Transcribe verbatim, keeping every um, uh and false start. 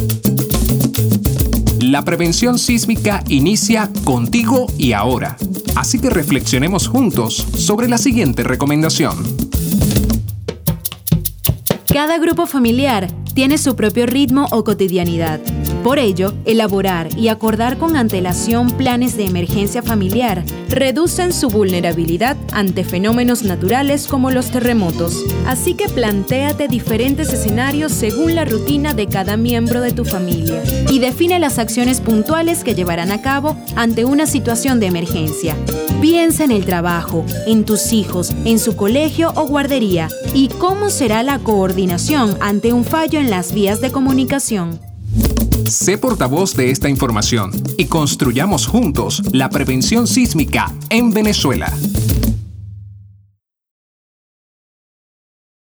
La prevención sísmica inicia contigo y ahora. Así que reflexionemos juntos sobre la siguiente recomendación. Cada grupo familiar tiene su propio ritmo o cotidianidad. Por ello, elaborar y acordar con antelación planes de emergencia familiar reducen su vulnerabilidad ante fenómenos naturales como los terremotos. Así que plantéate diferentes escenarios según la rutina de cada miembro de tu familia y define las acciones puntuales que llevarán a cabo ante una situación de emergencia. Piensa en el trabajo, en tus hijos, en su colegio o guardería y cómo será la coordinación ante un fallo en las vías de comunicación. Sé portavoz de esta información y construyamos juntos la prevención sísmica en Venezuela.